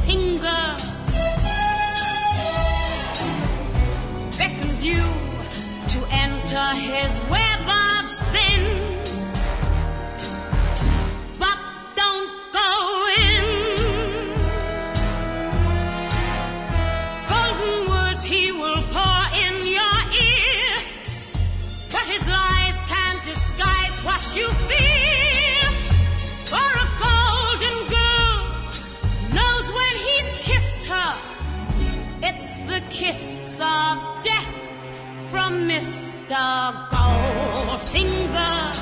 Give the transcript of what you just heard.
Goldfinger beckons you to enter his web of sin. But don't go in. Golden words he will pour in your ear, but his lies can't disguise what you feel. For a golden girl knows when he's kissed her, it's the kiss of death from Mr. Goldfinger.